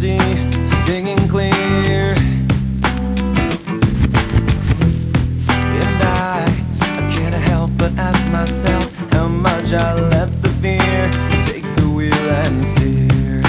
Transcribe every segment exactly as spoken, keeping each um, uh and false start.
empty, stinging clear. And I, I can't help but ask myself how much I let the fear take the wheel and steer.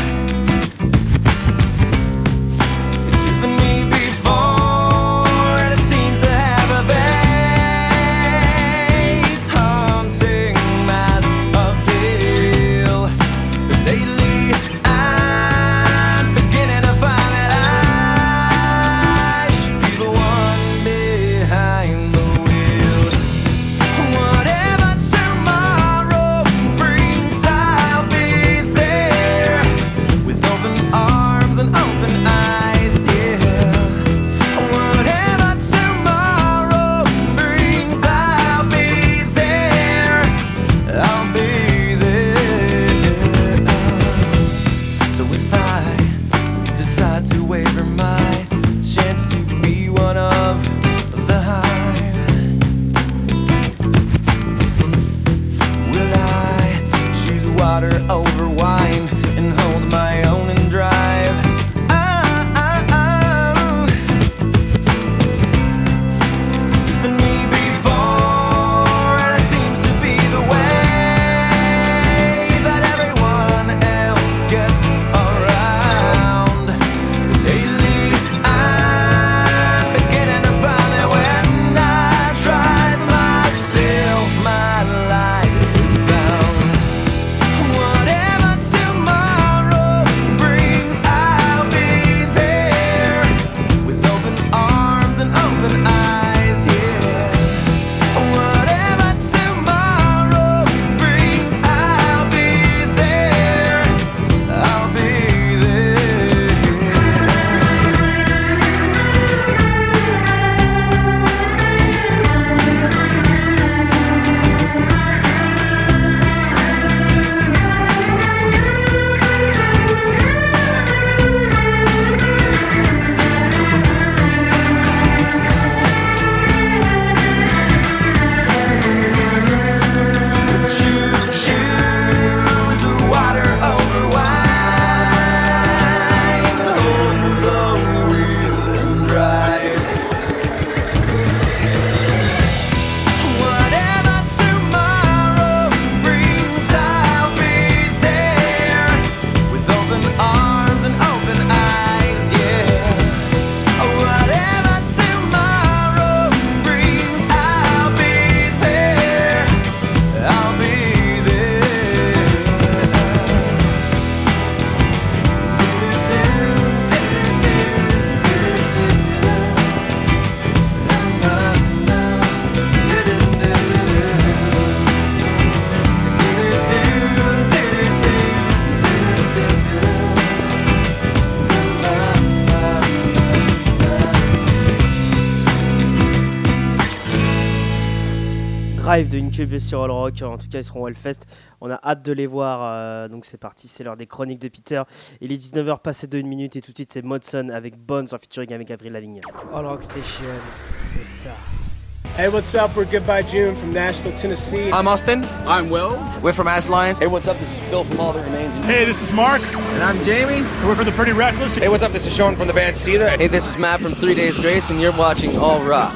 De Incubus sur All Rock, en tout cas ils seront au Hellfest, on a hâte de les voir, euh, donc c'est parti, c'est l'heure des chroniques de Peter. Il est dix-neuf heures passé de une minute et tout de suite c'est Modson avec Bones en featuring avec Avril Lavigne. All Rock Station, c'est ça. Hey, what's up? We're Goodbye June from Nashville, Tennessee. I'm Austin. I'm Will. We're from As Lions. Hey, what's up? This is Phil from All That Remains. Hey, this is Mark. And I'm Jamie. We're from the Pretty Reckless. Hey, what's up? This is Sean from the band Seether. Hey, this is Matt from Three Days Grace, and you're watching All Rock.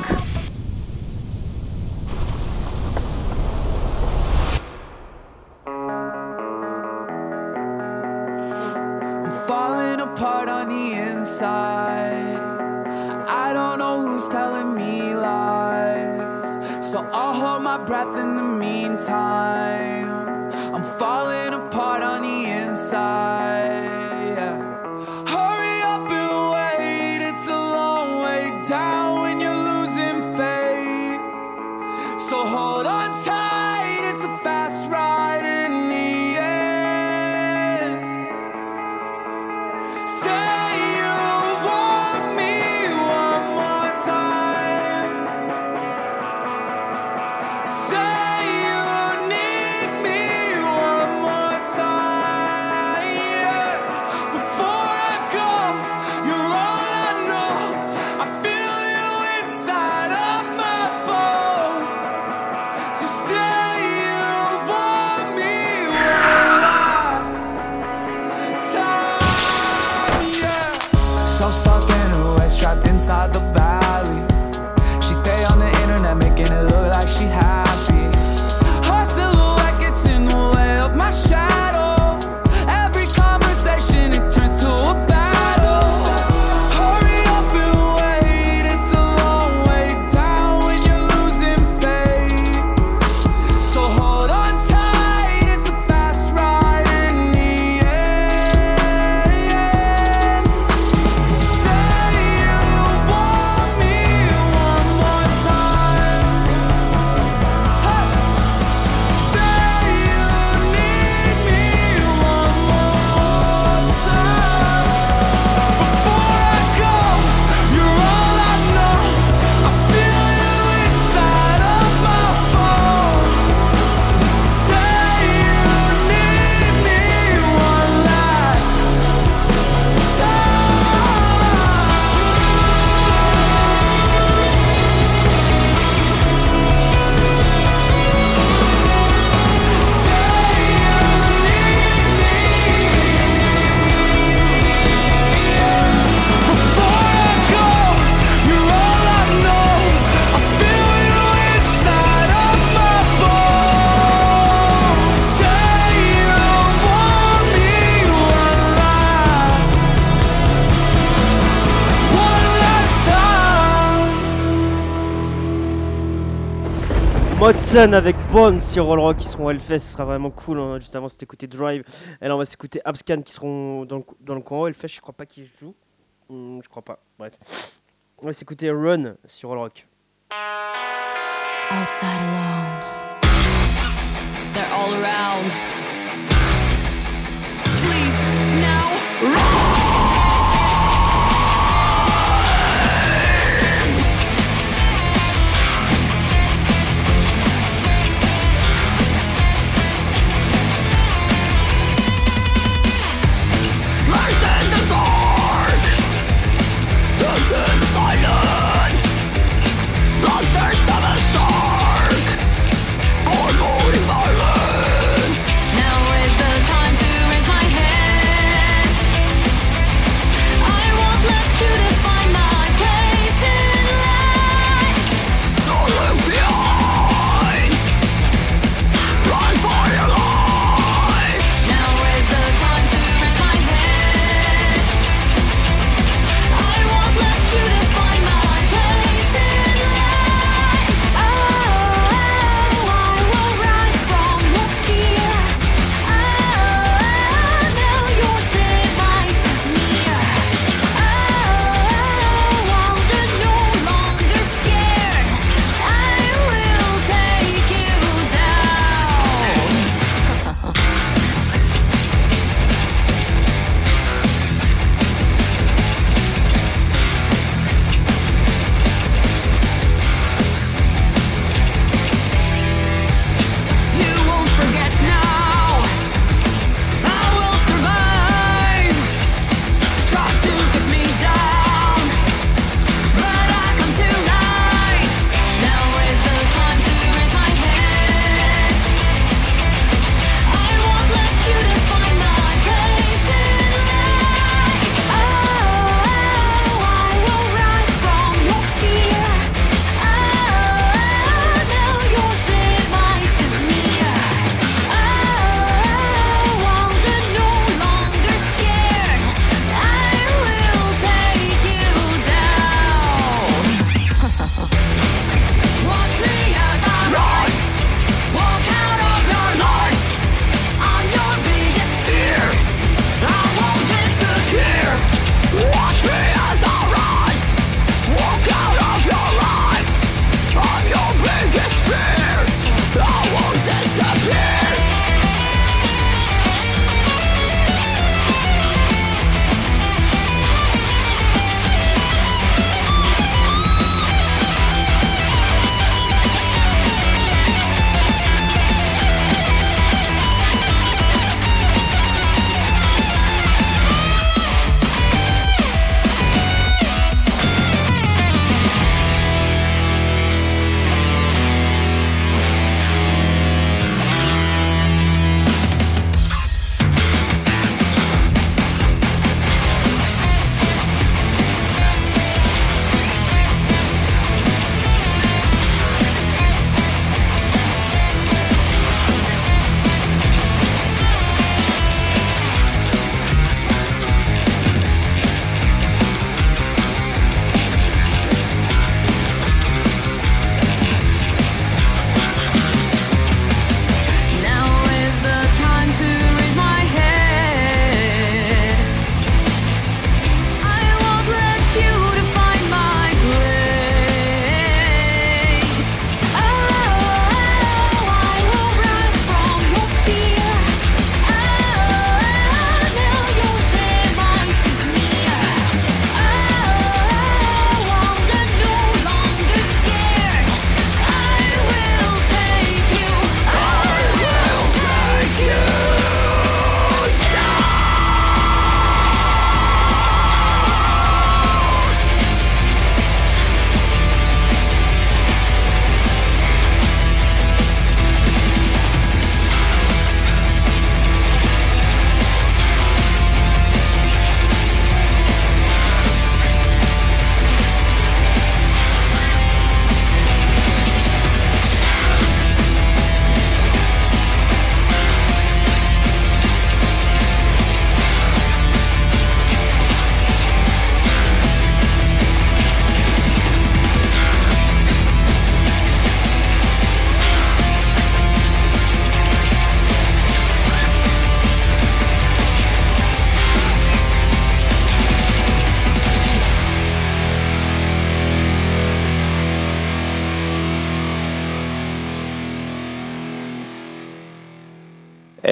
Falling apart on the inside. I don't know who's telling me lies, so I'll hold my breath in the meantime. I'm falling apart on the inside, yeah. Hurry up and wait, it's a long way down when you're losing faith. So hold on tight, it's a fast ride in the end. Say you want me one more time. Say you need me one more time. Modson avec Bones sur All Rock qui seront au Hellfest, ce sera vraiment cool. Hein. Juste avant, c'était écouté Drive. Et là, on va s'écouter Abscan qui seront dans le, dans le coin au Hellfest. Je crois pas qu'ils jouent. Hum, je crois pas. Bref. On va s'écouter Run sur All Rock. Outside alone. They're all around. Please, now, run! Thirst of a shark, or holding violence.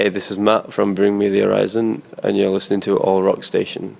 Hey, this is Matt from Bring Me the Horizon, and you're listening to All Rock Station.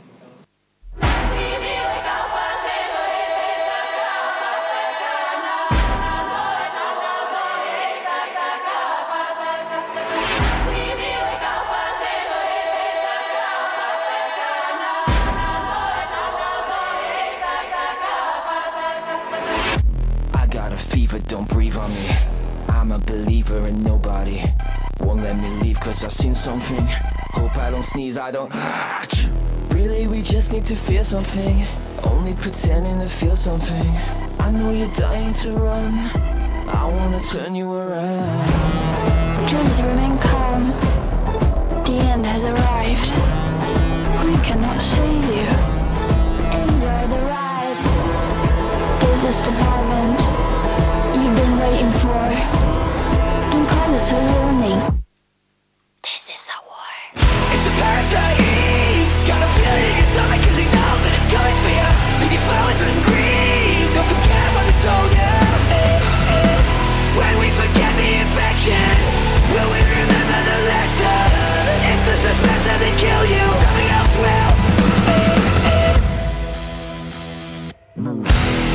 I got a fever, don't breathe on me. I'm a believer in nobody won't let me leave cause I've seen something. Hope I don't sneeze, I don't. Really, we just need to feel something. Only pretending to feel something. I know you're dying to run. I wanna turn you around. Please remain calm. The end has arrived. We cannot save you. Enjoy the ride. This is the moment you've been waiting for. Don't call it a warning. This is a war. It's a parasite. Gotta feel it in your stomach cause you know that it's coming for you. Leave your flowers and grieve. Don't forget what I told you. When we forget the infection, will we remember the lesson? If the suspense doesn't kill you, something else will. Move.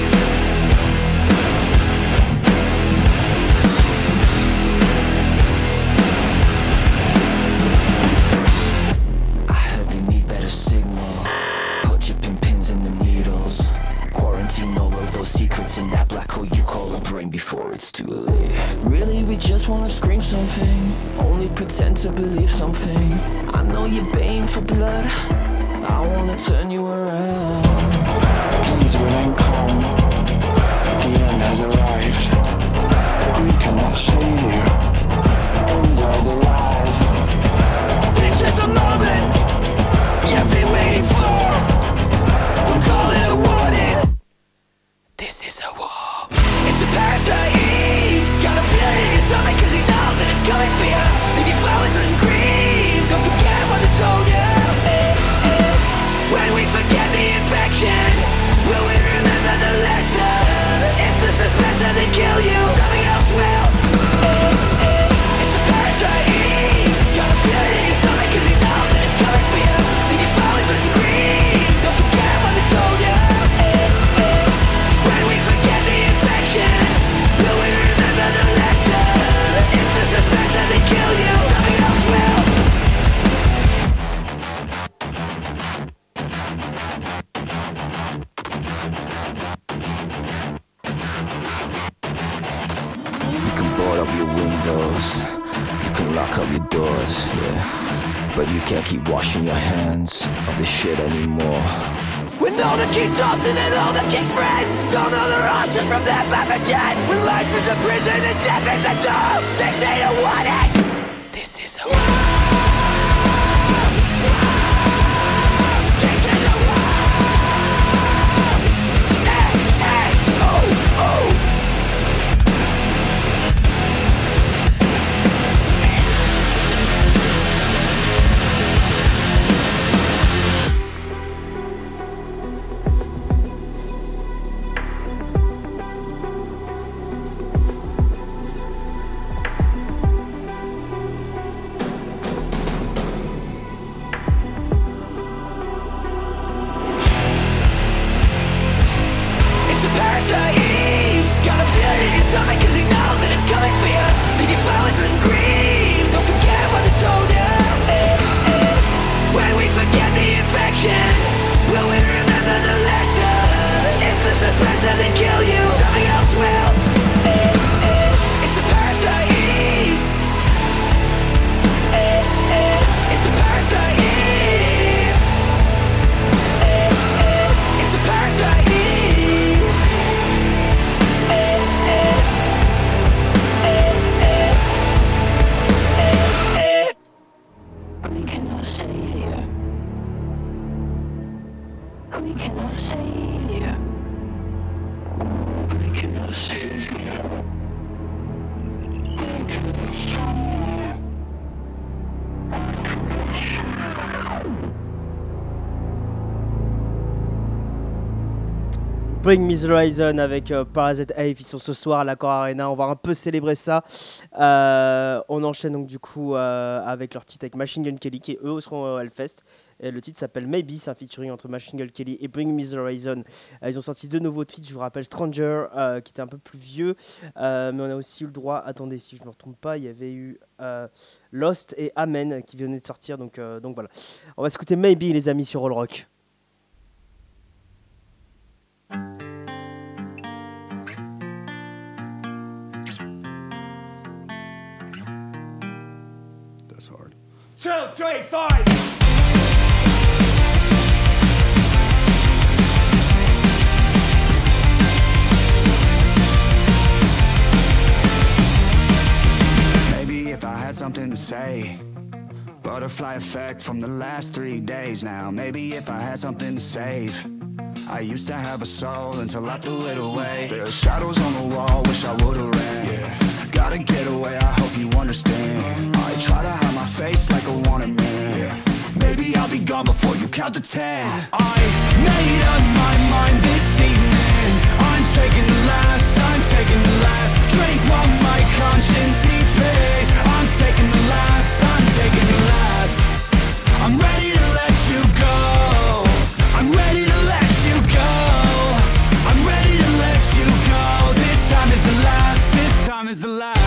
I heard they need better signal. Put your pin pins in the needles. Quarantine all of those secrets in that black hole you call a brain before it's too late. Really, we just wanna scream something. Only pretend to believe something. I know you're baying for blood. I wanna turn you around. Please remain calm. The end has arrived. We cannot save you. Enjoy the ride. This is the moment you've been waiting for. We'll call it a warning. This is a war. It's a parasite. Gotta feel it in your stomach cause you know that it's coming for you. Leave your flowers and grieve. Don't forget what I told you. When we forget the infection, will we remember the lesson? If the suspense doesn't kill you, something else will. It's a parasite. Gotta feel it in your stomach cause you know that it's coming for you. Leave your flowers and grieve. Don't forget what I told you. When we forget the infection, will we remember the lesson? If the suspense doesn't kill you, something else will. You can board up your windows, you can lock up your doors, yeah. But you can't keep washing your hands of this shit anymore. When all the key stops and then all the king's friends don't know their options from their packages. When life is a prison and death is a door, they say to want it. This is a war. This is a war. Hey, hey, oh, oh. It's a parasite. Gotta feel it in your stomach cause you know that it's coming for you. Leave your flowers and grieve. Don't forget what I told you. When we forget the infection, will we remember the lesson? If the suspense doesn't kill you, something else will. It's a parasite. It's a parasite. It's a parasite. We cannot save you. We cannot save you. We cannot save you. We cannot save you. Bring Me the Horizon avec euh, Parasite Ave, ils sont ce soir à l'Accor Arena, on va un peu célébrer ça. Euh, on enchaîne donc du coup euh, avec leur titre avec Machine Gun Kelly qui eux seront au Hellfest. Et le titre s'appelle Maybe, c'est un featuring entre Machine Gun Kelly et Bring Me the Horizon. Euh, ils ont sorti deux nouveaux titres, je vous rappelle Stranger euh, qui était un peu plus vieux, euh, mais on a aussi eu le droit, attendez si je ne me trompe pas, il y avait eu euh, Lost et Amen qui venaient de sortir, donc, euh, donc voilà. On va écouter Maybe les amis sur All Rock. That's hard. Two, three, five. Maybe if I had something to say, butterfly effect from the last three days now. Maybe if I had something to save, I used to have a soul until I threw it away. There are shadows on the wall, wish I would've ran. Yeah. Gotta get away, I hope you understand. I try to hide my face like a wanted man. Yeah. Maybe I'll be gone before you count to ten. I made up my mind this evening. I'm taking the last, I'm taking the last drink while my conscience eats me. I'm taking the last, I'm taking the last. I'm ready to let you go. I'm ready to let you go. I'm ready to let you go. This time is the last, this time is the last.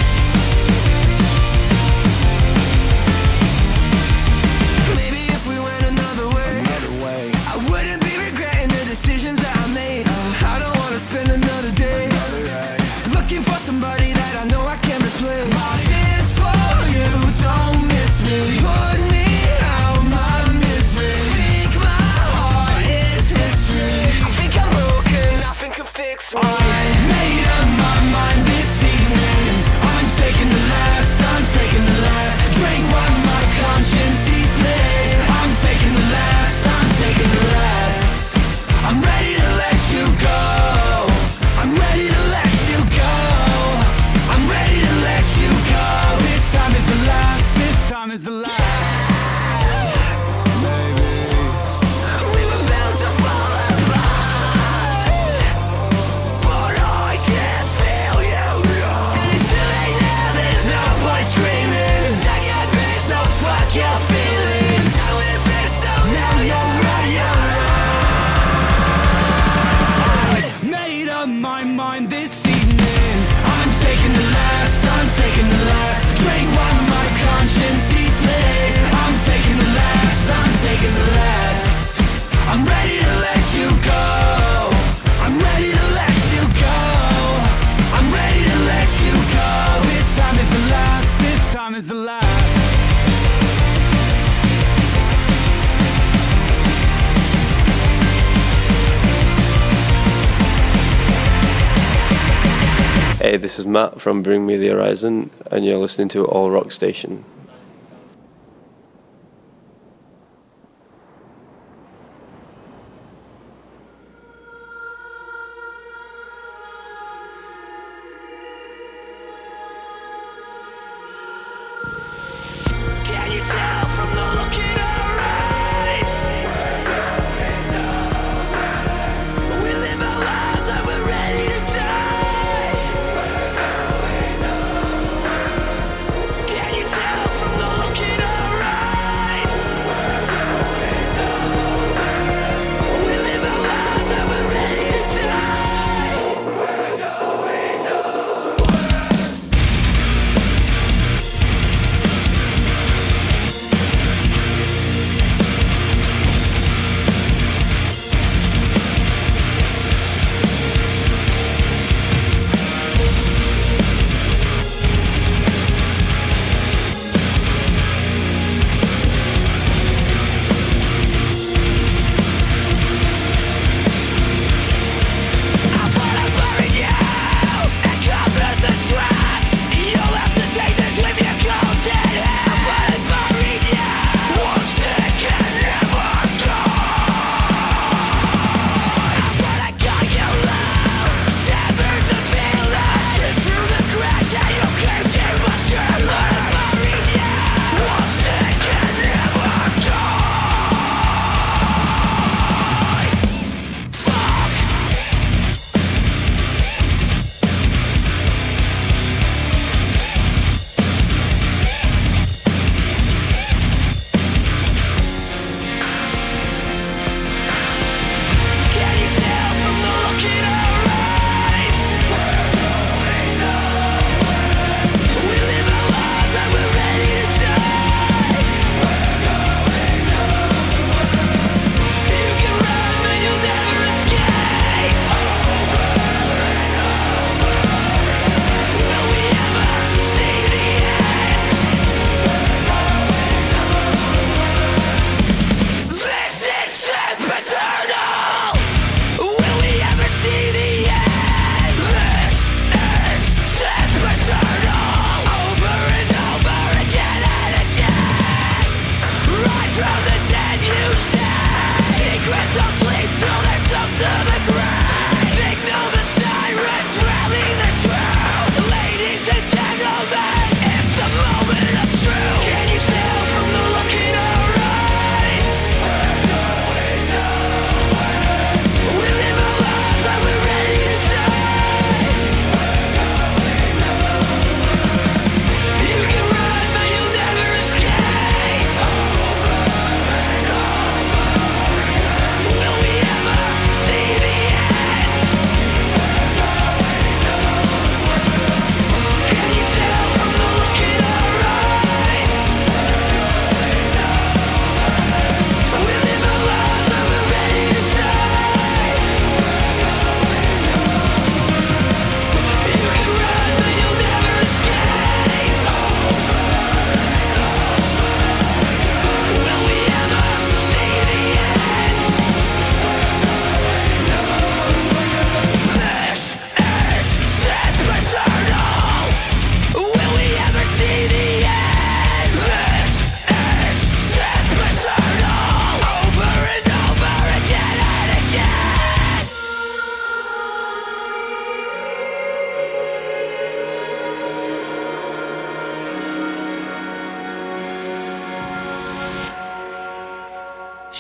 Maybe if we went another way, another way, I wouldn't be regretting the decisions that I made. uh, I don't wanna spend another day, another day looking for somebody that I know I can replace. My tears for you, don't miss me. Put me out my misery. Think my heart is history. I think I'm broken, nothing can fix me. I made up my mind this evening. I'm taking the last, I'm taking the last drink while my conscience eats me. I'm taking the last, I'm taking the last. I'm ready to let you go. I'm ready to let you go. I'm ready to let you go. This time is the last, this time is the last. Maybe we were bound to fall apart, but I can't feel you. And it's too late now, there's no point screaming. I got grace, so fuck your feelings. Now if it's so, now you're right, you're right. Made up my mind this evening. I'm taking the last, I'm taking the last drink while my conscience eats me. I'm taking the last, I'm taking the last. I'm ready to let you go. I'm ready to let you go. I'm ready to let you go. This time is the last, this time is the last. Hey, this is Matt from Bring Me the Horizon, and you're listening to All Rock Station. Can you tell from the look in our eyes? We live our lives like we're ready to die. Can you tell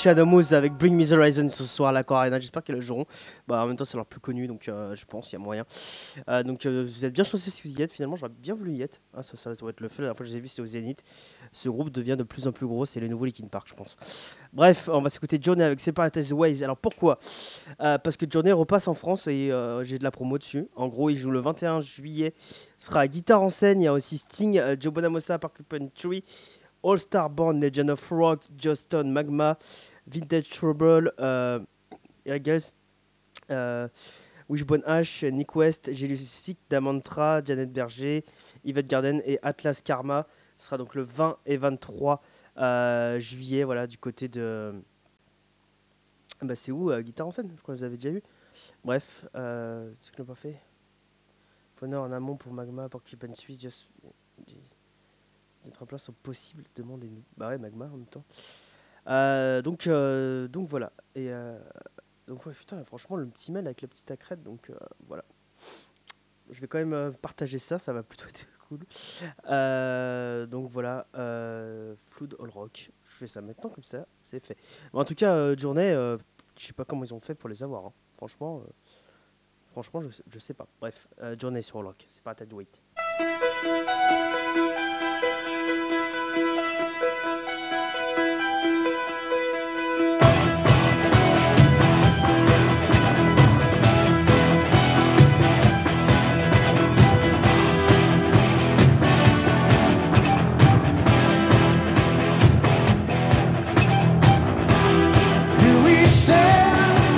Shadow Moose avec Bring Me the Horizon ce soir à l'Accor Arena. J'espère qu'elles le joueront. Bah, en même temps, c'est leur plus connu, donc euh, je pense qu'il y a moyen. Euh, donc euh, vous êtes bien chanceux si vous y êtes. Finalement, j'aurais bien voulu y être. Ah, ça, ça, ça va être le feu. La dernière fois que je les ai vus, c'était au Zénith. Ce groupe devient de plus en plus gros. C'est le nouveau Linkin Park, je pense. Bref, on va s'écouter Journey avec Separatist Ways. Alors pourquoi euh, Parce que Journey repasse en France et euh, j'ai de la promo dessus. En gros, il joue le vingt et un juillet. Ce sera à Guitare en scène. Il y a aussi Sting, euh, Joe Bonamassa, Porcupine Tree, All Star Band, Legend of Rock, Justin, Magma, Vintage Trouble, euh, Eagles, euh, Wishbone Ash, Nick West, Jelusic, Damantra, Janet Berger, Yvette Garden et Atlas Karma. Ce sera donc le vingt et vingt-trois euh, juillet, voilà, du côté de... Bah, c'est où euh, Guitare en scène, je crois que vous avez déjà vu. Bref, euh, c'est ce que l'on pas fait. Fauneur en amont pour Magma, Porcupine Suisse, Just... Être en place au possible, demandez-nous. Bah ouais, Magma en même temps. Euh, donc, euh, donc voilà. Et euh, donc ouais, putain, franchement, le petit mail avec la petite accrète, donc euh, voilà. Je vais quand même euh, partager ça, ça va plutôt être cool. Euh, donc voilà, euh, Flood All Rock. Je fais ça maintenant comme ça, c'est fait. Bon, en tout cas, euh, journée, euh, je sais pas comment ils ont fait pour les avoir. Hein. Franchement, euh, franchement, je, je sais pas. Bref, euh, journée sur All Rock, c'est pas à tête de wait.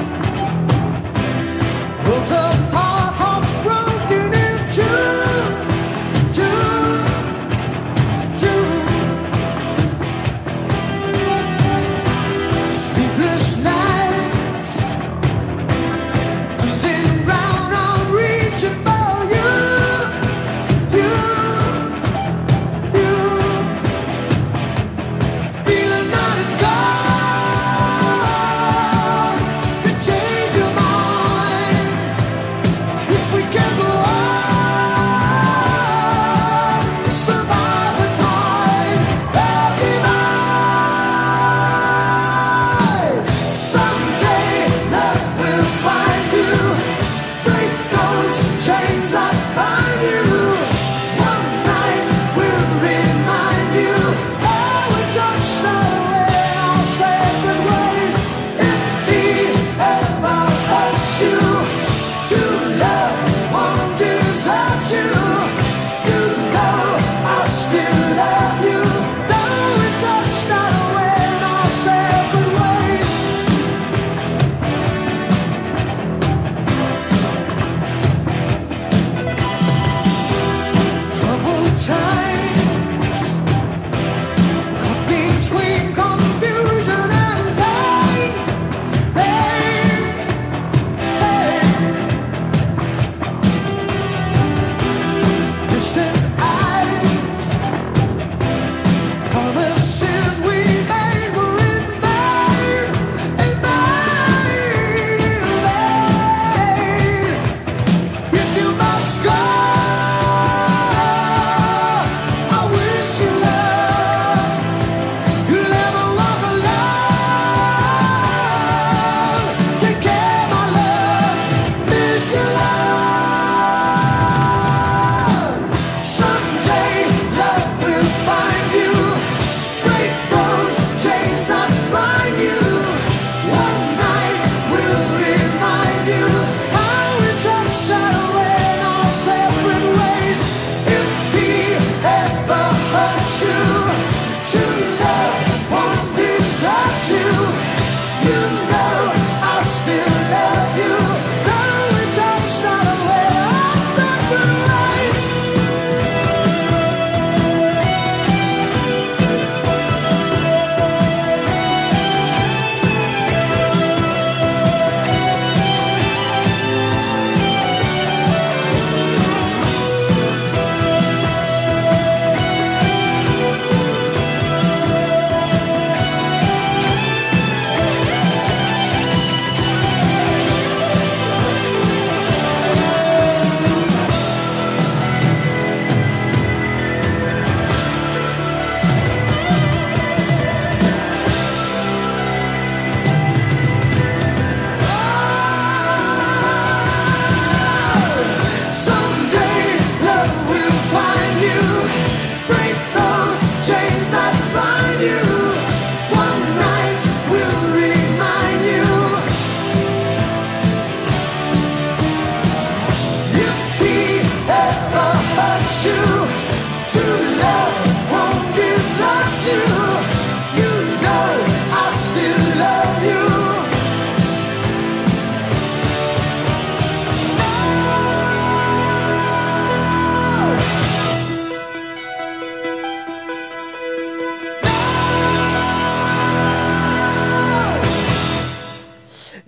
Worlds apart, hearts broken in two.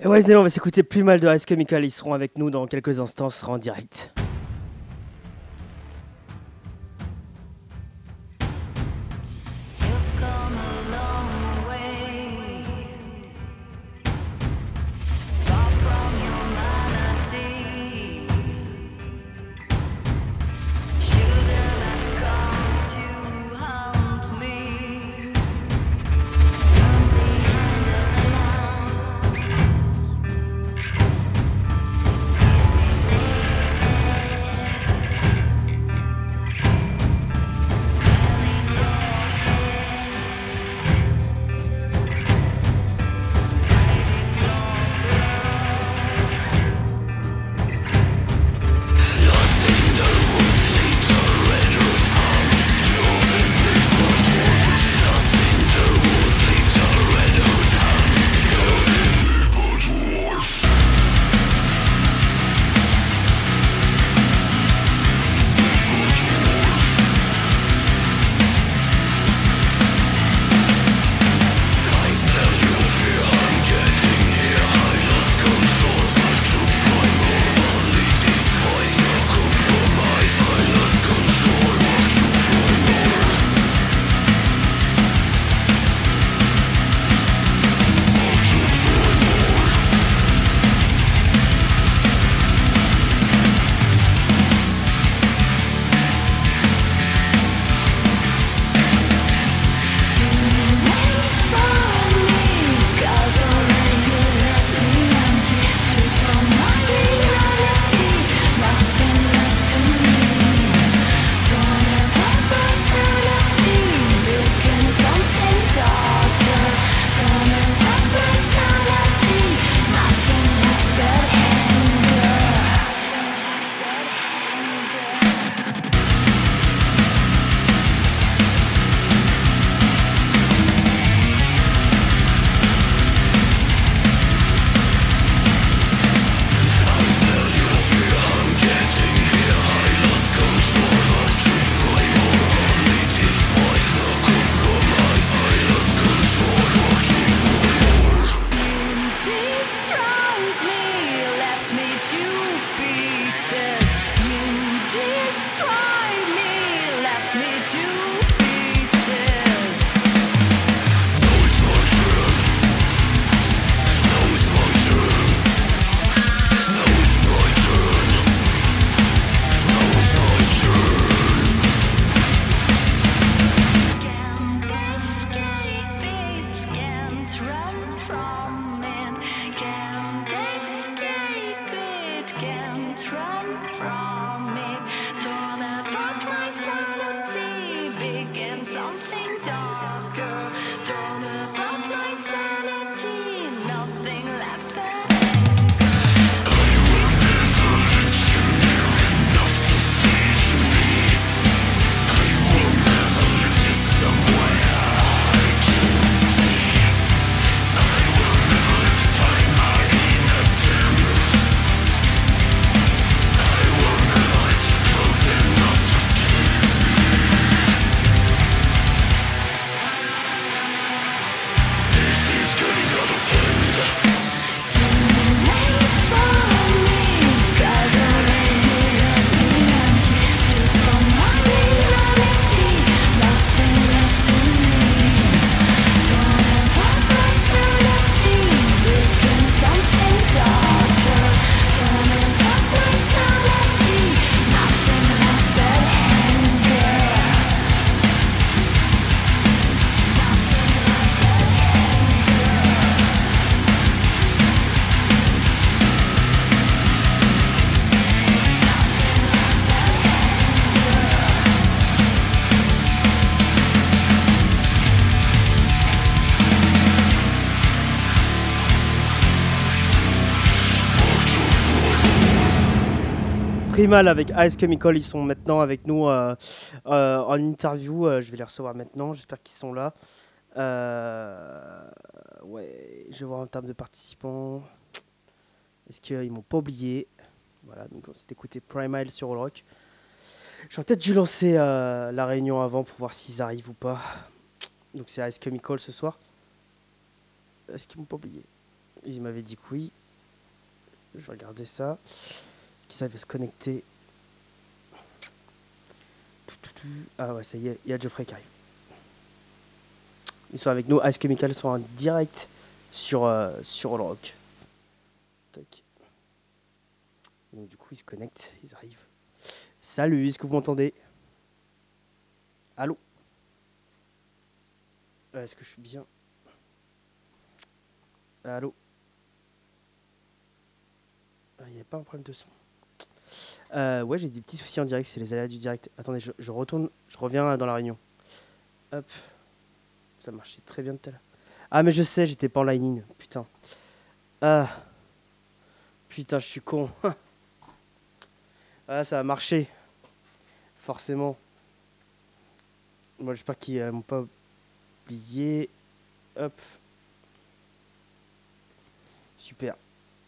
Et ouais, on va s'écouter plus mal de Ice Chemical. Ils seront avec nous dans quelques instants. Ce sera en direct. Primal avec Ice Chemical, ils sont maintenant avec nous euh, euh, en interview. Euh, je vais les recevoir maintenant, j'espère qu'ils sont là. Euh, ouais, je vais voir en termes de participants. Est-ce qu'ils m'ont pas oublié? Voilà, donc on s'est écouté Primal sur All Rock. J'aurais peut-être dû lancer euh, la réunion avant pour voir s'ils arrivent ou pas. Donc c'est Ice Chemical ce soir. Est-ce qu'ils m'ont pas oublié? Il m'avait dit que oui. Je vais regarder ça. Est-ce qu'il savait se connecter? Ah ouais, ça y est, il y a Geoffrey qui arrive. Ils sont avec nous. Ice Chemical sont en direct sur, euh, sur All Rock. Tac. Donc du coup, ils se connectent, ils arrivent. Salut, est-ce que vous m'entendez? Allô? Euh, Est-ce que je suis bien? Allô? Il n'y a pas un problème de son. Euh, ouais, j'ai des petits soucis en direct, c'est les aléas du direct. Attendez, je, je retourne, je reviens dans la réunion. Hop. Ça marchait très bien tout à l'heure. Ah, mais je sais, j'étais pas en line-in. Putain. Ah. Putain, je suis con. Ah, ça a marché. Forcément. Moi, j'espère qu'ils euh, m'ont pas oublié. Hop. Super.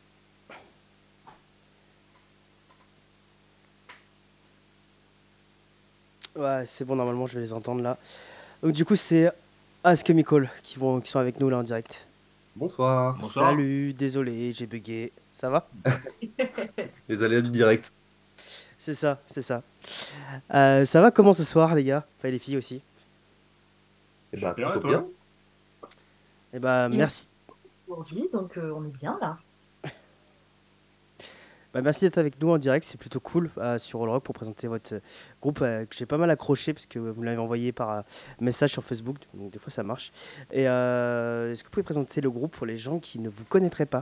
Ouais, c'est bon, normalement, je vais les entendre là. Donc, du coup, c'est Ask Chemical qui, vont, qui sont avec nous là en direct. Bonsoir. Bonsoir. Salut, désolé, j'ai bugué. Ça va? Les aléas du direct. C'est ça, c'est ça. Euh, ça va comment ce soir, les gars? Enfin, les filles aussi. Eh bah, Super, et plutôt toi? bien. Eh bah, Et merci. Aujourd'hui, donc euh, on est bien là. Bah, merci d'être avec nous en direct, c'est plutôt cool euh, sur All Rock pour présenter votre euh, groupe euh, que j'ai pas mal accroché parce que vous me l'avez envoyé par euh, message sur Facebook, donc des fois ça marche. Et euh, est-ce que vous pouvez présenter le groupe pour les gens qui ne vous connaîtraient pas?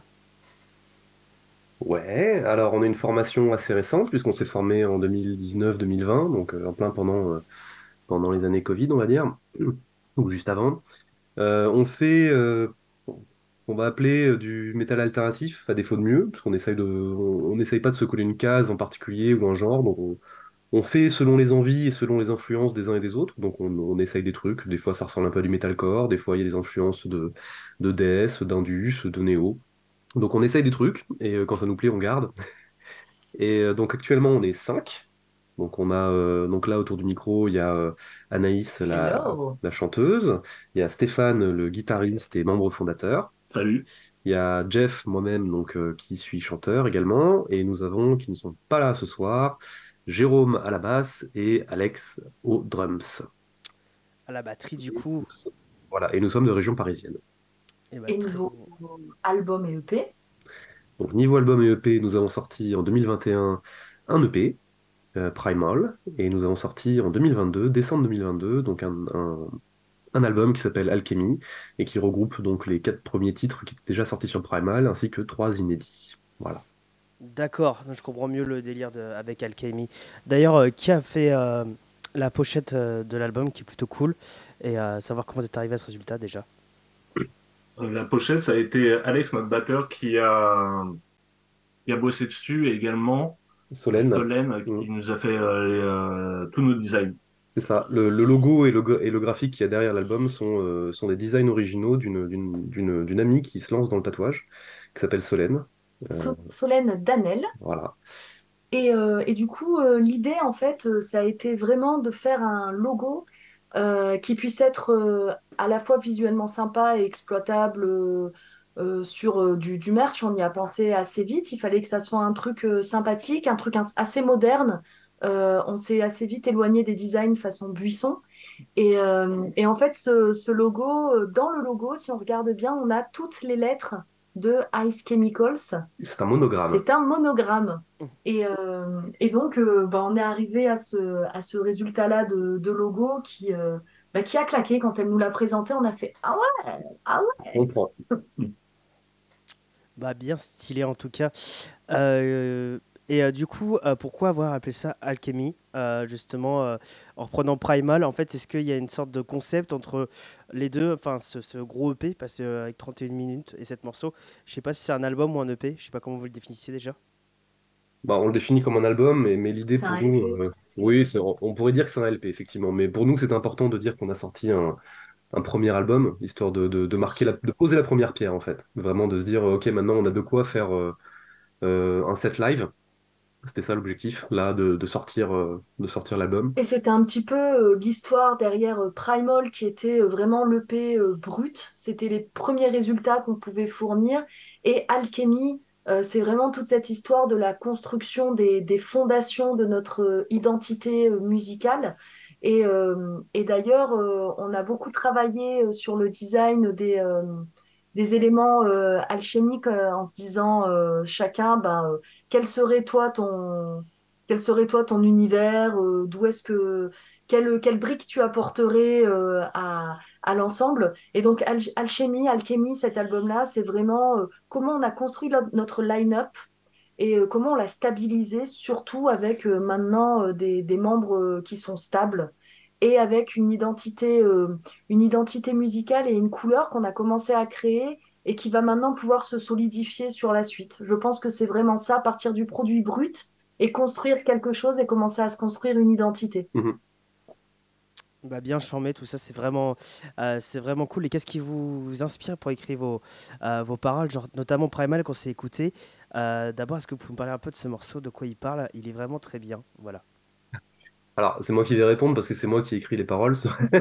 Ouais, alors on a une formation assez récente puisqu'on s'est formé en deux mille dix-neuf deux mille vingt, donc euh, en plein pendant, euh, pendant les années Covid, on va dire, ou juste avant. Euh, on fait euh, ce qu'on va appeler euh, du métal alternatif, à défaut de mieux, parce qu'on essaye de, on, on essaye pas de se coller une case en particulier ou un genre, donc on, on fait selon les envies et selon les influences des uns et des autres, donc on, on essaye des trucs, des fois ça ressemble un peu à du metalcore, des fois il y a des influences de, de death, d'indus, de néo. Donc on essaye des trucs, et euh, quand ça nous plaît, on garde. Et euh, donc actuellement, on est cinq. Donc on a euh, donc là autour du micro, il y a euh, Anaïs, la, Hello. la chanteuse, il y a Stéphane, le guitariste et membre fondateur. Salut. Il y a Jeff, moi-même, donc euh, qui suis chanteur également, et nous avons, qui ne sont pas là ce soir, Jérôme à la basse et Alex aux drums. À la batterie, du coup. Voilà, et nous sommes de région parisienne. Et, bah, Et très- niveau album et E P, Donc niveau album et E P, nous avons sorti en deux mille vingt et un un E P, euh, Primal, et nous avons sorti en deux mille vingt-deux, décembre deux mille vingt-deux, donc un, un, un album qui s'appelle Alchemy, et qui regroupe donc les quatre premiers titres qui étaient déjà sortis sur Primal, ainsi que trois inédits. Voilà. D'accord, je comprends mieux le délire de, avec Alchemy. D'ailleurs, euh, qui a fait euh, la pochette euh, de l'album qui est plutôt cool et euh, savoir comment vous êtes arrivé à ce résultat déjà. La pochette, ça a été Alex, notre batteur, qui a, qui a bossé dessus et également Solène. Solène, qui Mm. nous a fait euh, les, euh, tous nos designs. C'est ça. Le, le logo et le, gra- et le graphique qu'il y a derrière l'album sont, euh, sont des designs originaux d'une d'une- d'une- d'une amie qui se lance dans le tatouage, qui s'appelle Solène. Euh, So- Solène Danel. voilà. Et, euh, et du coup, euh, l'idée, en fait, euh, ça a été vraiment de faire un logo euh, qui puisse être euh, à la fois visuellement sympa et exploitable euh, euh, sur euh, du, du merch. On y a pensé assez vite. Il fallait que ça soit un truc euh, sympathique, un truc ins- assez moderne. Euh, on s'est assez vite éloigné des designs façon buisson. Et, euh, et en fait, ce, ce logo, euh, dans le logo, si on regarde bien, on a toutes les lettres de Ice Chemicals. C'est un monogramme. C'est un monogramme. Et, euh, et donc, euh, bah, on est arrivé à ce, à ce résultat-là de, de logo qui, euh, bah, qui a claqué. Quand elle nous l'a présenté, on a fait « Ah ouais, ah ouais !» On prend. Bah, bien stylé en tout cas. Euh, et euh, du coup, euh, pourquoi avoir appelé ça Alchemy Euh, justement, euh, en reprenant Primal, en fait, est-ce qu'il y a une sorte de concept entre les deux, enfin ce, ce gros E P, parce qu'avec trente et une minutes et sept morceaux, je sais pas si c'est un album ou un E P, je sais pas comment vous le définissez déjà. Bah, on le définit comme un album, mais, mais l'idée C'est pour un nous, L P. euh, oui, c'est- on, on pourrait dire que c'est un L P, effectivement, mais pour nous, c'est important de dire qu'on a sorti un, un premier album, histoire de, de, de marquer la, de poser la première pierre, en fait. Vraiment de se dire, ok, maintenant on a de quoi faire euh, euh, un set live. C'était ça l'objectif, là, de, de sortir, euh, de sortir l'album. Et c'était un petit peu euh, l'histoire derrière euh, Primal qui était euh, vraiment l'E P euh, brut. C'était les premiers résultats qu'on pouvait fournir. Et Alchemy, euh, c'est vraiment toute cette histoire de la construction des, des fondations de notre euh, identité euh, musicale. Et, euh, et d'ailleurs, euh, on a beaucoup travaillé euh, sur le design des, euh, des éléments euh, alchimiques euh, en se disant euh, chacun, ben, euh, quel serait toi ton quel serait toi ton univers, euh, d'où est-ce que quelle, quelle brique tu apporterais euh, à, à l'ensemble. Et donc Al Alchemy, Alchemy, cet album-là, c'est vraiment euh, comment on a construit lo- notre line-up et euh, comment on l'a stabilisé, surtout avec euh, maintenant euh, des, des membres euh, qui sont stables et avec une identité, euh, une identité musicale et une couleur qu'on a commencé à créer et qui va maintenant pouvoir se solidifier sur la suite. Je pense que c'est vraiment ça, partir du produit brut et construire quelque chose et commencer à se construire une identité. Mhm. Bah, bien chambé, tout ça, c'est vraiment, euh, c'est vraiment cool. Et qu'est-ce qui vous, vous inspire pour écrire vos, euh, vos paroles, genre, notamment Primal, qu'on s'est écouté. Euh, D'abord, est-ce que vous pouvez me parler un peu de ce morceau, de quoi il parle? Il est vraiment très bien. Voilà. Alors, c'est moi qui vais répondre parce que c'est moi qui ai écrit les paroles.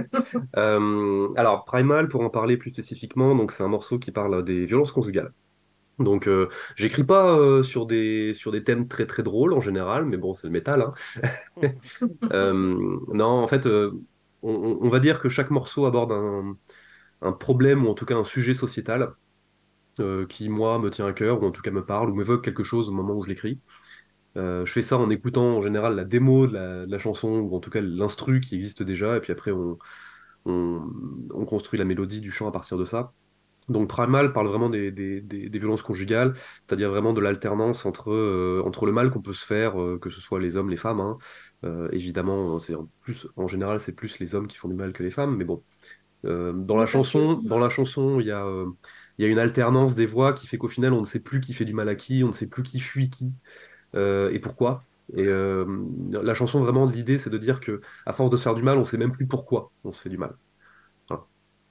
Euh, alors, Primal, pour en parler plus spécifiquement, donc c'est un morceau qui parle des violences conjugales. Donc, euh, j'écris pas euh, sur des, sur des thèmes très très drôles en général, mais bon, c'est le métal, hein. Euh, non, en fait, euh, on, on- on va dire que chaque morceau aborde un, un problème ou en tout cas un sujet sociétal euh, qui, moi, me tient à cœur ou en tout cas me parle ou m'évoque quelque chose au moment où je l'écris. Euh, je fais ça en écoutant en général la démo de la, de la chanson ou en tout cas l'instru qui existe déjà et puis après on, on, on construit la mélodie du chant à partir de ça. Donc Primal parle vraiment des, des, des- des violences conjugales, c'est-à-dire vraiment de l'alternance entre, euh, entre le mal qu'on peut se faire, euh, que ce soit les hommes, les femmes, hein. Euh, évidemment, c'est en plus, en général, c'est plus les hommes qui font du mal que les femmes, mais bon. Euh, dans la Mais pas que. chanson, dans la chanson, il y a, euh, il y a une alternance des voix qui fait qu'au final, on ne sait plus qui fait du mal à qui, on ne sait plus qui fuit qui, euh, et pourquoi. Et euh, la chanson, vraiment, l'idée, c'est de dire que à force de se faire du mal, on sait même plus pourquoi on se fait du mal. Voilà.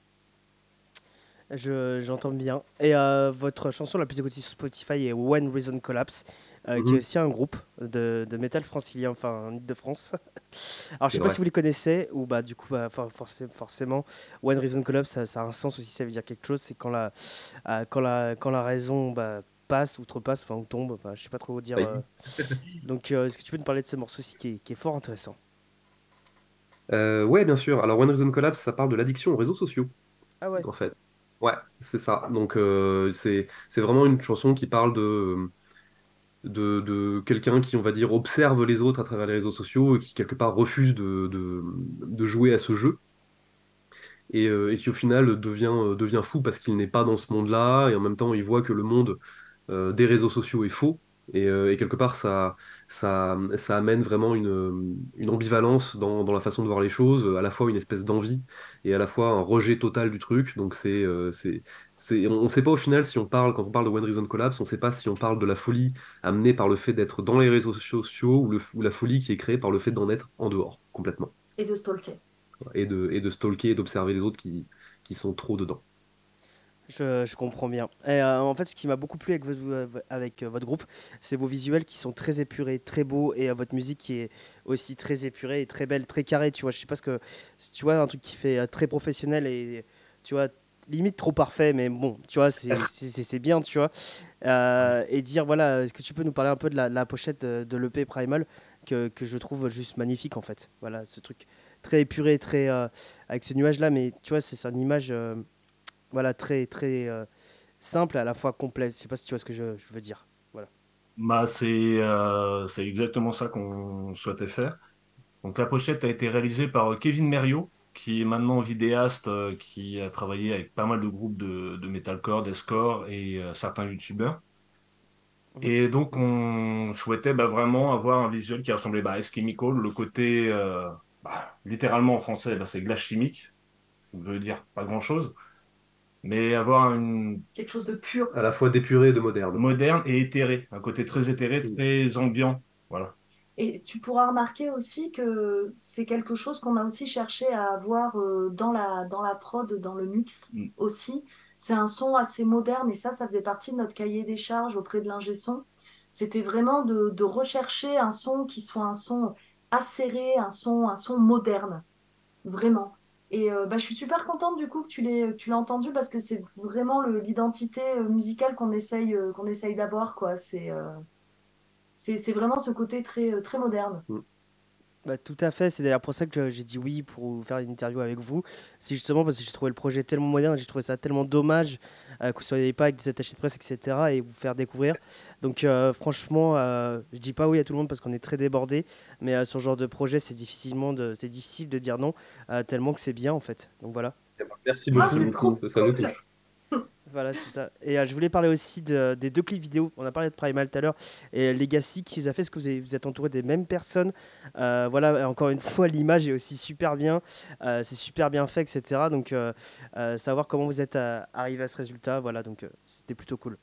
Je, j'entends bien. Et euh, votre chanson la plus écoutée sur Spotify est When Reason Collapse, euh, qui est Mhm. aussi un groupe de, de métal francilien, enfin en Ile-de-France. Alors je C'est sais pas vrai. si vous les connaissez, ou bah du coup bah, for- forcé- forcément, When Reason Collapse, ça, ça a un sens aussi, ça veut dire quelque chose, c'est quand la, euh, quand la, quand la raison bah, passe, outrepasse, enfin ou tombe, bah, je sais pas trop dire. Oui. euh. Donc euh, est-ce que tu peux nous parler de ce morceau aussi qui est, qui est fort intéressant? Euh, ouais, bien sûr. Alors, One Reason Collapse, ça parle de l'addiction aux réseaux sociaux, Ah ouais. en fait. Ouais, c'est ça. Donc, euh, c'est c'est vraiment une chanson qui parle de, de, de quelqu'un qui, on va dire, observe les autres à travers les réseaux sociaux et qui, quelque part, refuse de, de, de jouer à ce jeu. Et, euh, et qui, au final, devient, euh, devient fou parce qu'il n'est pas dans ce monde-là. Et en même temps, il voit que le monde euh, des réseaux sociaux est faux. Et, euh, et quelque part, ça, ça, ça amène vraiment une, une ambivalence dans, dans la façon de voir les choses, à la fois une espèce d'envie et à la fois un rejet total du truc. Donc c'est, euh, c'est, c'est, on ne sait pas au final si on parle, quand on parle de One Reason Collapse, on ne sait pas si on parle de la folie amenée par le fait d'être dans les réseaux sociaux ou, le, ou la folie qui est créée par le fait d'en être en dehors, complètement. Et de stalker. Et de, et de stalker et d'observer les autres qui, qui sont trop dedans. Je, je comprends bien. Et euh, en fait, ce qui m'a beaucoup plu avec votre, avec euh, votre groupe, c'est vos visuels qui sont très épurés, très beaux, et euh, votre musique qui est aussi très épurée et très belle, très carrée. Tu vois, je sais pas ce que, tu vois, un truc qui fait euh, très professionnel et tu vois limite trop parfait, mais bon, tu vois, c'est c'est- c'est- c'est bien, tu vois. Euh, et dire voilà, est-ce que tu peux nous parler un peu de la, la pochette de, de l'E P Primal que, que je trouve juste magnifique en fait. Voilà, ce truc très épuré, très euh, avec ce nuage là, mais tu vois, c'est c'est une image. euh, voilà, très très euh, simple et à la fois complexe. Je sais pas si tu vois ce que je, je veux dire. Voilà. Bah, c'est euh, c'est exactement ça qu'on souhaitait faire. Donc la pochette a été réalisée par Kevin Merriot, qui est maintenant vidéaste, euh, qui a travaillé avec pas mal de groupes de, de metalcore, deathcore et euh, certains youtubeurs. Mhm. Et donc on souhaitait bah, vraiment avoir un visuel qui ressemblait bah, à Ice Chemical, le côté euh, bah, littéralement en français bah, c'est glace chimique, ça veut dire pas grand-chose, mais avoir une Quelque chose de pur. À la fois d'épuré et de moderne. moderne et éthéré, un côté très éthéré, très ambiant. Voilà. Et tu pourras remarquer aussi que c'est quelque chose qu'on a aussi cherché à avoir euh, dans la, dans la prod, dans le mix Mm. aussi. C'est un son assez moderne et ça, ça faisait partie de notre cahier des charges auprès de l'ingé son. C'était vraiment de, de rechercher un son qui soit un son acéré, un son, un son moderne, vraiment. Et euh, bah, je suis super contente du coup que tu l'aies, que tu l'as entendu parce que c'est vraiment le- l'identité euh, musicale qu'on essaye, euh, qu'on essaye d'avoir, quoi. C'est euh, c'est, c'est vraiment ce côté très, euh, très moderne. Mm. Bah, tout à fait, c'est d'ailleurs pour ça que j'ai dit oui pour faire une interview avec vous. C'est justement parce que j'ai trouvé le projet tellement moderne, j'ai trouvé ça tellement dommage euh, que vous ne soyez pas avec des attachés de presse, et cetera et vous faire découvrir. Donc euh, franchement, euh, je dis pas oui à tout le monde parce qu'on est très débordé, mais euh, sur ce genre de projet, c'est difficilement de, c'est difficile de dire non, euh, tellement que c'est bien en fait. Donc voilà. Merci Ah, beaucoup, c'est trop ça, ça nous cool! touche. Voilà, c'est ça. Et euh, je voulais parler aussi de- des deux clips vidéo. On a parlé de Primal tout à l'heure. Et Legacy, qui les a fait, est-ce que vous, avez- vous êtes entouré des mêmes personnes? Euh, Voilà, encore une fois, l'image est aussi super bien. Euh, c'est super bien fait, et cetera. Donc, euh, euh, savoir comment vous êtes euh, arrivé à ce résultat, voilà, donc euh, c'était plutôt cool.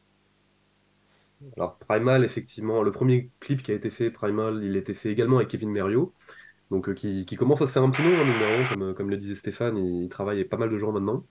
Alors Primal, effectivement, le premier clip qui a été fait, Primal, il a été fait également avec Kevin Merriot, donc euh, qui, qui commence à se faire un petit nom, hein, mine de rien, comme, euh, comme le disait Stéphane, il, travaille avec pas mal de gens maintenant.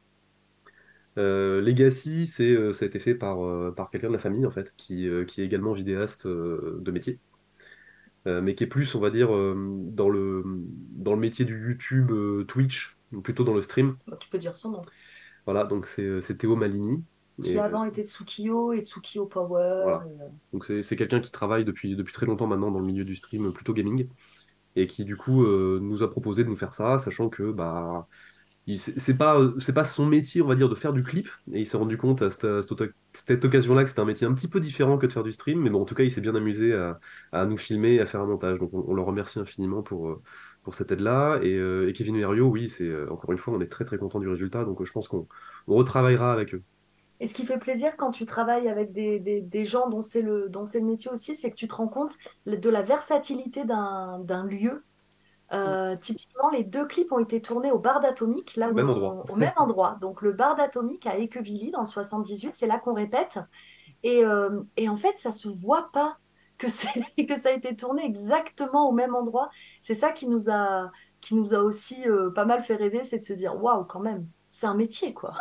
Euh, Legacy, c'est, euh, ça a été fait par, euh, par quelqu'un de la famille, en fait, qui, euh, qui est également vidéaste euh, de métier, euh, mais qui est plus, on va dire, euh, dans le, dans le métier du YouTube, euh, Twitch, ou plutôt dans le stream. Bah, tu peux dire son nom. Voilà, donc c'est euh, c'est Théo Malini. Qui Et, euh, avant était Tsukio et Tsukio Power. voilà. et, euh, Donc c'est c'est quelqu'un qui travaille depuis, depuis très longtemps maintenant dans le milieu du stream, euh, plutôt gaming, et qui du coup euh, nous a proposé de nous faire ça, sachant que bah il- c'est c'est pas euh, c'est pas son métier, on va dire, de faire du clip, et il s'est rendu compte à cette, à cette oca- cette occasion-là que c'était un métier un petit peu différent que de faire du stream, mais bon, en tout cas, il s'est bien amusé à, à nous filmer et à faire un montage, donc on, on le remercie infiniment pour, euh, pour cette aide-là, et, euh, et Kevin Merriot, oui, c'est euh, encore une fois, on est très très content du résultat, donc euh, je pense qu'on on retravaillera avec eux. Et ce qui fait plaisir quand tu travailles avec des, des, des gens dont c'est le, dont c'est le métier aussi, c'est que tu te rends compte de la versatilité d'un, d'un lieu. Euh, typiquement, les deux clips ont été tournés au bar d'Atomique, là Au où même endroit. on- au même endroit. Donc le bar d'Atomique à Équevilly dans le soixante-dix-huit, c'est là qu'on répète. Et, euh, et en fait, ça se voit pas que, c'est, que ça a été tourné exactement au même endroit. C'est ça qui nous a, qui nous a aussi euh, pas mal fait rêver, c'est de se dire, waouh, quand même, c'est un métier, quoi.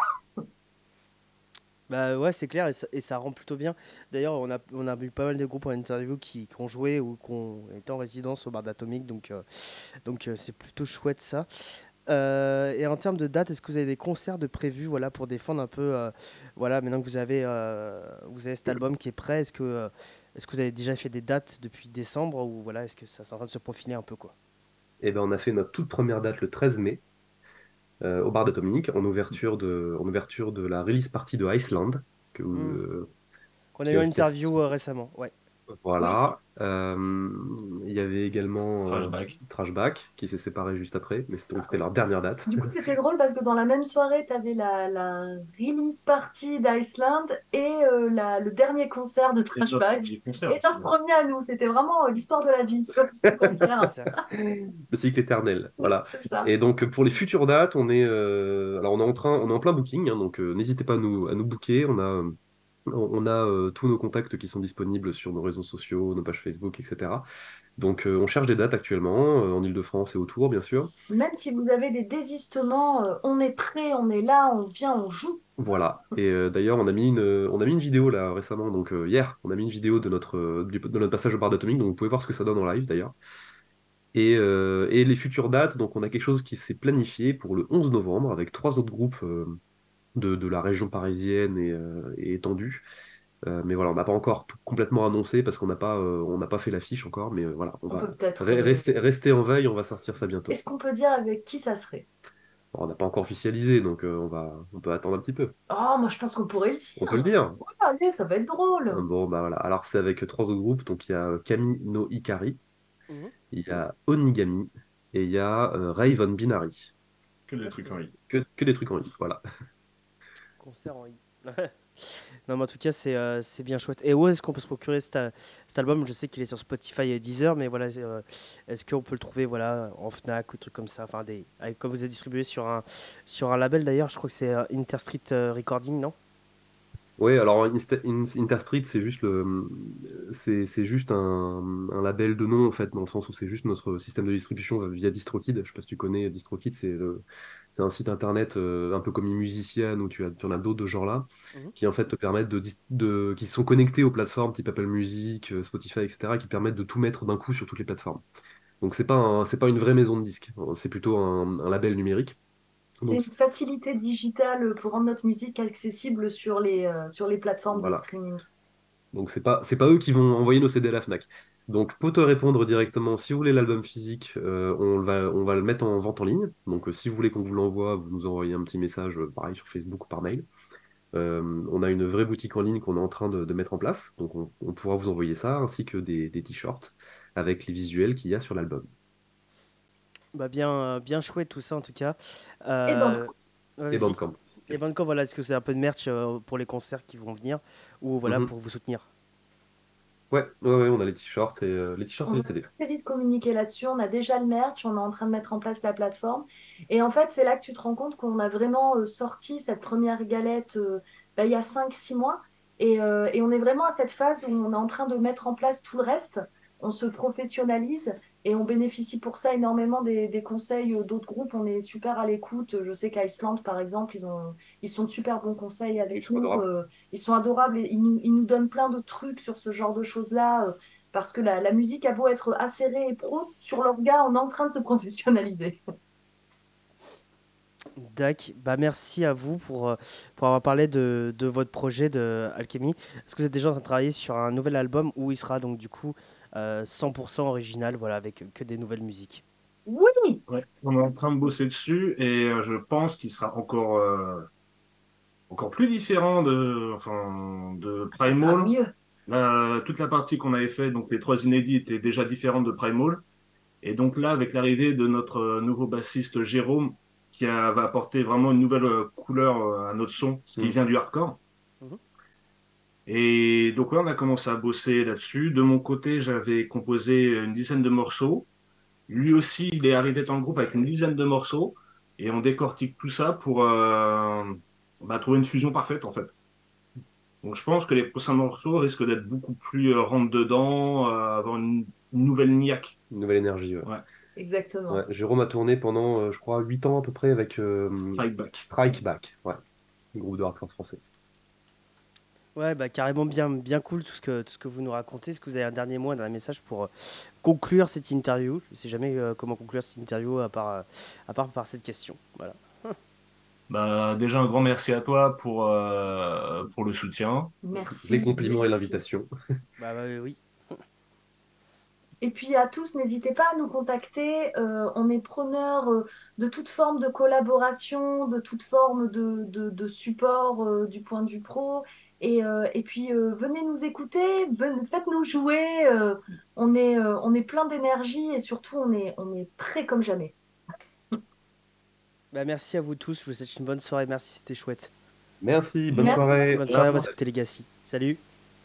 Bah ouais, c'est clair et ça, et ça rend plutôt bien. D'ailleurs, on a, on a eu pas mal de groupes en interview qui, qui ont joué ou qui ont été en résidence au bar d'Atomique, donc euh, donc euh, c'est plutôt chouette ça. Euh, et en termes de date, est-ce que vous avez des concerts de prévus, voilà, pour défendre un peu, euh, voilà, maintenant que vous avez, euh, vous avez cet album qui est prêt, est-ce que, euh, est-ce que vous avez déjà fait des dates depuis décembre ou voilà, est-ce que ça c'est en train de se profiler un peu quoi? Et ben on a fait notre toute première date le treize mai, euh, au bar d'Atomique, en ouverture de, en ouverture de la release party de Iceland, que, Hmm. euh, Qu'on a qui, eu en qui a interview euh, récemment, ouais. Oui. voilà. Euh, il y avait également euh, Trashback. Trashback, qui s'est séparé juste après, mais c'était donc c'était leur dernière date. Du coup, c'était drôle parce que dans la même soirée, tu avais la, la release party d'Iceland et euh, la- le dernier concert de Et notre Trashback. premier concert Et aussi. notre premier à nous, c'était vraiment euh, l'histoire de la vie sur ce concert. C'est ça. Le cycle éternel, voilà. C'est ça. Et donc pour les futures dates, on est, euh, alors on est en train, on est en plein booking, hein, donc euh, n'hésitez pas à nous, à nous booker. On a, euh, on a euh, tous nos contacts qui sont disponibles sur nos réseaux sociaux, nos pages Facebook, et cetera. Donc euh, on cherche des dates actuellement, euh, en Île-de-France et autour, bien sûr. Même si vous avez des désistements, euh, on est prêt, on est là, on vient, on joue. Voilà. Et euh, d'ailleurs, on a mis une, euh, on a mis une vidéo là récemment, donc euh, hier, on a mis une vidéo de notre, euh, du- de notre passage au bar d'Atomique, donc vous pouvez voir ce que ça donne en live d'ailleurs. Et, euh, et les futures dates, donc on a quelque chose qui s'est planifié pour le onze novembre avec trois autres groupes euh, de, de la région parisienne et, euh, et étendue. Euh, mais voilà, on n'a pas encore tout complètement annoncé parce qu'on n'a pas, euh, on n'a pas fait l'affiche encore, mais euh, voilà, on On va peut peut-être. re- euh, rester, rester en veille, on va sortir ça bientôt. Est-ce qu'on peut dire avec qui ça serait? Bon, on n'a pas encore officialisé, donc euh, on va, on peut attendre un petit peu. Oh, moi je pense qu'on pourrait le On peut le dire. dire. Ouais, allez, ça va être drôle. Bon, bah voilà. Alors, c'est avec trois autres groupes. Donc, il y a Kami no Ikari, Mhm. il y a Onigami et il y a euh, Raven Binary. Que des trucs en I. Que, que des trucs en ligne, voilà. Concert en I. Non, mais en tout cas, c'est euh, c'est bien chouette. Et où est-ce qu'on peut se procurer cet, a- cet album? Je sais qu'il est sur Spotify et Deezer, mais voilà, c'est, euh, est-ce qu'on peut le trouver voilà, en Fnac ou trucs comme ça? Enfin, des, avec- comme vous êtes distribué sur un, sur un label d'ailleurs, je crois que c'est euh, Interstreet euh, Recording, non? Ouais, alors Insta- In- Interstreet, c'est juste le, c'est, c'est juste un, un label de nom en fait, dans le sens où c'est juste notre système de distribution via DistroKid. Je sais pas si tu connais DistroKid, c'est le, c'est un site internet euh, un peu comme eMusician où tu as, tu en as d'autres de ce genre-là, Mhm. qui en fait te permettent de, dis- de, qui sont connectés aux plateformes type Apple Music, euh, Spotify, et cetera, qui permettent de tout mettre d'un coup sur toutes les plateformes. Donc c'est pas un- c'est pas une vraie maison de disques, c'est plutôt un, un label numérique. C'est Donc une facilité digitale pour rendre notre musique accessible sur les, euh, sur les plateformes de voilà. streaming. Donc c'est pas c'est pas eux qui vont envoyer nos C D à la Fnac. Donc pour te répondre directement, si vous voulez l'album physique, euh, on va on va le mettre en vente en ligne. Donc euh, si vous voulez qu'on vous l'envoie, vous nous envoyez un petit message, euh, pareil sur Facebook ou par mail. Euh, on a une vraie boutique en ligne qu'on est en train de, de mettre en place. Donc on, on pourra vous envoyer ça ainsi que des, des t-shirts avec les visuels qu'il y a sur l'album. Bah bien, euh, bien chouette tout ça en tout cas. Et Euh, Bandcamp. vas-y. Et Bandcamp. Et Bandcamp, voilà, est-ce que c'est un peu de merch euh, pour les concerts qui vont venir ou voilà Mhm. pour vous soutenir? Ouais, ouais, ouais, on a les t-shirts et euh, les t-shirts et On les va C D. très vite communiquer là-dessus. On a déjà le merch, on est en train de mettre en place la plateforme. Et en fait, c'est là que tu te rends compte qu'on a vraiment euh, sorti cette première galette euh, bah, il y a cinq six mois. Et, euh, et on est vraiment à cette phase où on est en train de mettre en place tout le reste. On se professionnalise et on bénéficie pour ça énormément des, des conseils euh, d'autres groupes. On est super à l'écoute. Je sais qu'Iceland, par exemple, ils ont, ils sont de super bons conseils Ils avec sont nous. adorables. Euh, ils sont adorables et ils nous, ils nous donnent plein de trucs sur ce genre de choses-là. euh, parce que la, la musique a beau être acérée et pro, sur l'orga, on est en train de se professionnaliser. Dac, bah merci à vous pour, euh, pour avoir parlé de, de votre projet de Alchemy. Est-ce que vous êtes déjà en train de travailler sur un nouvel album où il sera donc du coup euh, cent pour cent original, voilà, avec que des nouvelles musiques? Oui, Ouais, on est en train de bosser dessus et euh, je pense qu'il sera encore, euh, encore plus différent de, enfin, de ça sera Primal. mieux. Euh, toute la partie qu'on avait fait, donc les trois inédits, étaient déjà différentes de Primal. Et donc là, avec l'arrivée de notre euh, nouveau bassiste Jérôme, qui a- va apporter vraiment une nouvelle euh, couleur euh, à notre son, qui Mm. vient du hardcore. Mhm. Et donc ouais, on a commencé à bosser là-dessus. De mon côté, j'avais composé une dizaine de morceaux. Lui aussi, il est arrivé dans le groupe avec une dizaine de morceaux. Et on décortique tout ça pour euh, bah, trouver une fusion parfaite, en fait. Donc je pense que les prochains morceaux risquent d'être beaucoup plus euh, rentre-dedans, euh, avoir une, une nouvelle niaque. Une nouvelle énergie, ouais. Ouais. Exactement. Ouais, Jérôme a tourné pendant, euh, je crois, huit ans à peu près avec euh, Strike Back. Strike Back, ouais, le groupe de hardcore français. Ouais, bah carrément bien, bien cool tout ce, que, tout ce que vous nous racontez. Est-ce que vous avez un dernier mot, un dernier message pour euh, conclure cette interview? Je ne sais jamais euh, comment conclure cette interview à part, euh, à part par cette question. Voilà. Bah, déjà, un grand merci à toi pour, euh, pour le soutien. Merci. Les compliments et merci. l'invitation. Bah, bah, oui. Et puis à tous, n'hésitez pas à nous contacter. Euh, on est preneur euh, de toute forme de collaboration, de toute forme de, de, de support euh, du point de vue pro. Et, euh, et puis euh, venez nous écouter, venez- faites-nous jouer. euh, on est, euh, on est plein d'énergie et surtout on est, on est prêt comme jamais. Bah, merci à vous tous. Je vous souhaite une bonne soirée. Merci, c'était chouette. Merci, bonne Merci. soirée. Bonne soirée, on va s'écouter Legacy. Salut.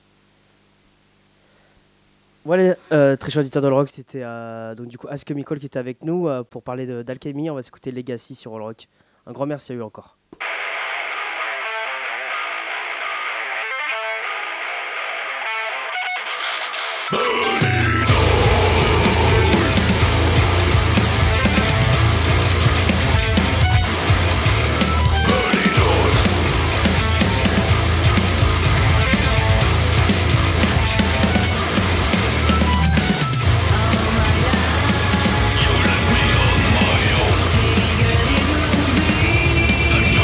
Voilà, euh, très cher auditeur de All Rock, c'était euh, donc du coup Ask Michael qui était avec nous euh, pour parler de- d'Alchemy. On va s'écouter Legacy sur All Rock. Un grand merci à eux encore. You left me on my own. Bigger it will be.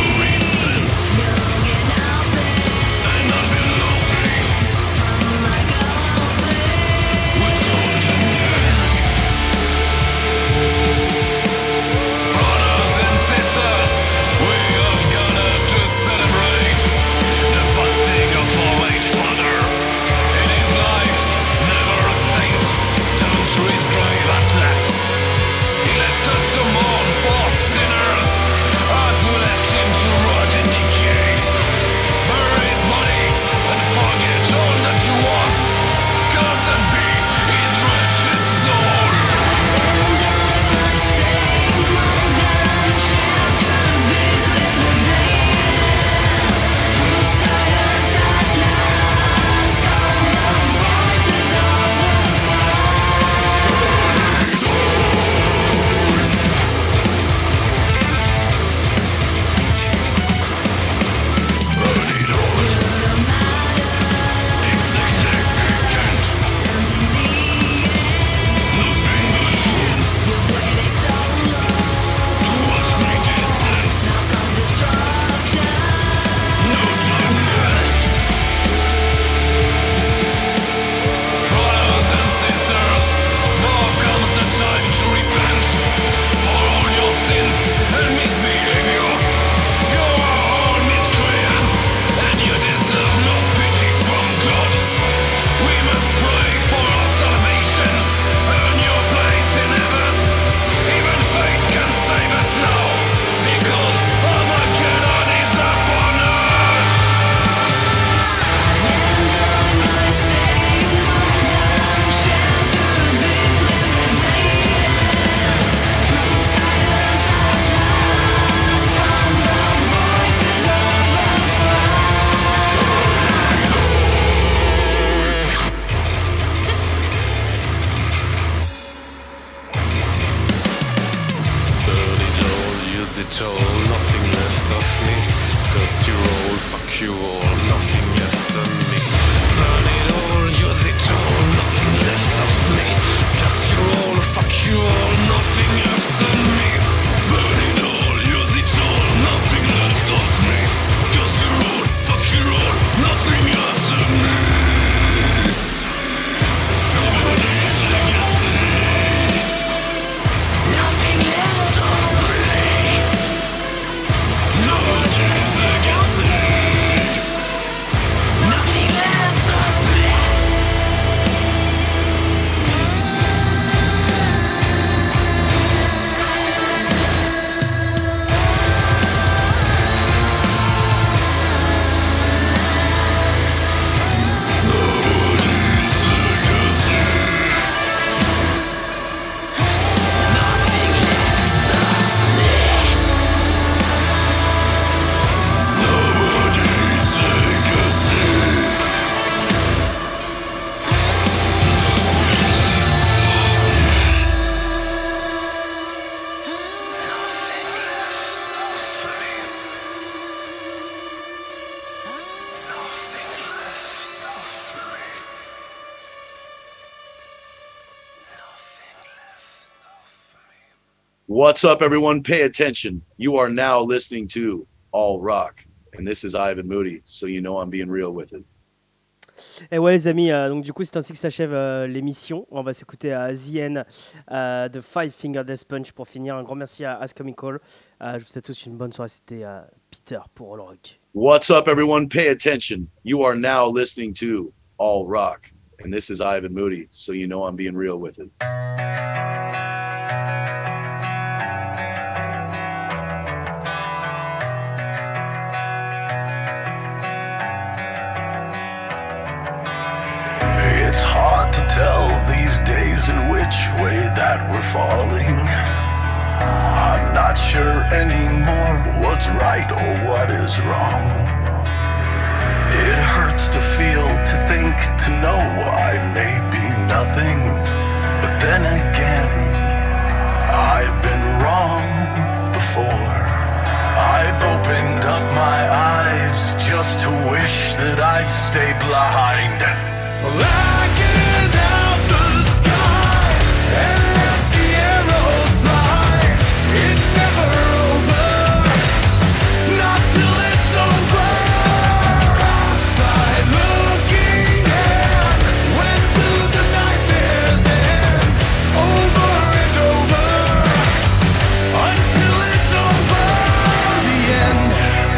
What's up, everyone? Pay attention. You are now listening to All Rock. And this is Ivan Moody, so you know I'm being real with it. Et ouais les amis, euh, donc du coup c'est ainsi que s'achève euh, l'émission. On va s'écouter à The End euh, de Five Finger Death Punch pour finir. Un grand merci à Ascomical. Euh, je vous souhaite tous une bonne soirée. C'était euh, Peter pour All Rock. What's up, everyone? Pay attention. You are now listening to All Rock. And this is Ivan Moody, so you know I'm being real with it. It's hard to tell these days in which way that we're falling. I'm not sure anymore what's right or what is wrong. It hurts to feel, to think, to know I may be nothing. But then again, I've been wrong before. I've opened up my eyes just to wish that I'd stay blind. Like it out the sky and let the arrows fly. It's never over, not till it's over. Outside looking in, when do the nightmares end? Over and over, until it's over. The end.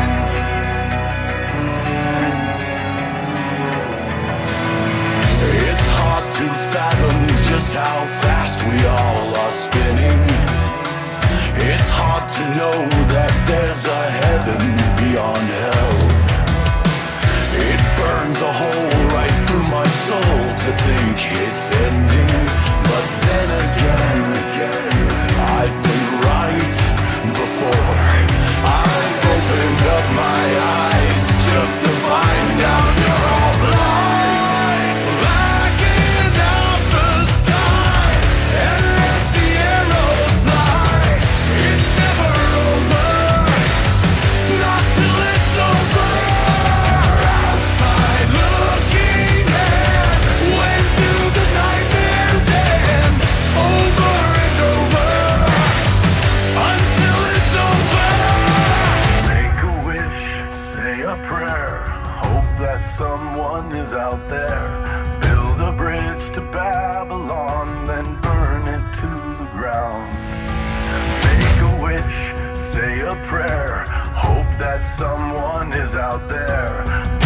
To fathom just how fast we all are spinning. It's hard to know that there's a heaven beyond hell. It burns a hole right through my soul to think it's ending. But then again, I've been right before. I've opened up my eyes just to find out you're all blind. Someone is out there. Build a bridge to Babylon, then burn it to the ground. Make a wish, say a prayer. Hope that someone is out there.